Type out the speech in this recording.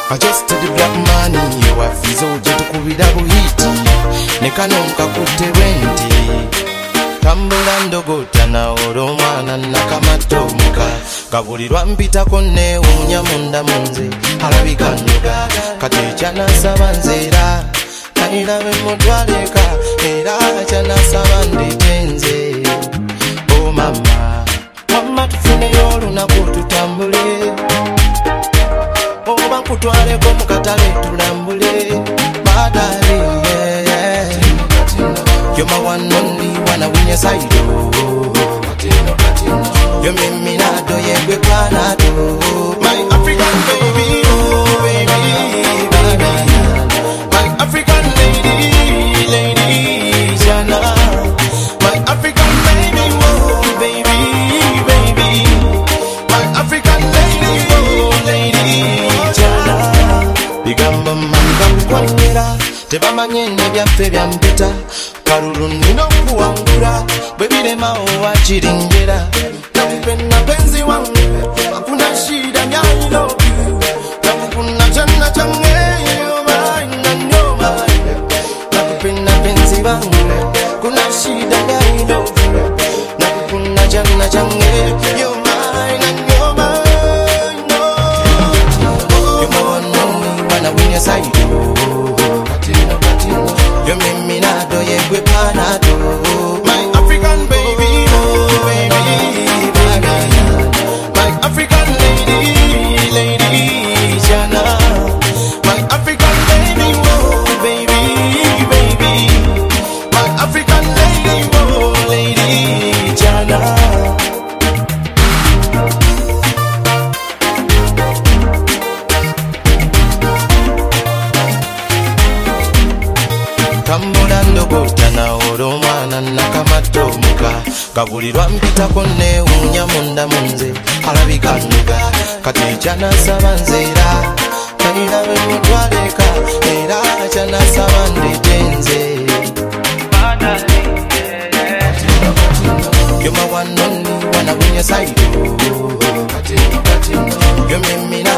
I just to the black man you are fizo jetu kubida buhiti nekanonka kutewenti tambula ndogota na oromana nakamatomuka kabulirwa mpita konne unya munda munze alabikanuka kati chana sabanzera nairabe mutwaleka era chana sabanditenze oh mama mama tufune yolunaku tutambule oba kutwaleko mukatale tulambule badali yeah. You're my one only one I win your side you make me not do ye panado my African baby oh baby baby my African lady Jana my African baby oh baby baby my African lady oh lady Jana bigamba manga kwanyera tebamanye nebyaffe byampita karuru nino kuangura bebile mao wachiringera nakupenda penzi wangu hakuna shida I love you nakupenda chana change yoma inanyoma nakupenda penzi wangu kuna shida I love you nakupenda chana change yoma inanyoma you're my one only wanna win your side you make me not do ye panado my African baby oh baby baby my African lady Jana my African baby oh baby baby my African lady oh lady Jana tambula ndogota na oromana nakamatomuka kabulirwa mpita konne unya munda munze alabikanuka kati chana sabanzera nairabe mutwaleka era chana sabanditenze you're my one only one I win your side you make me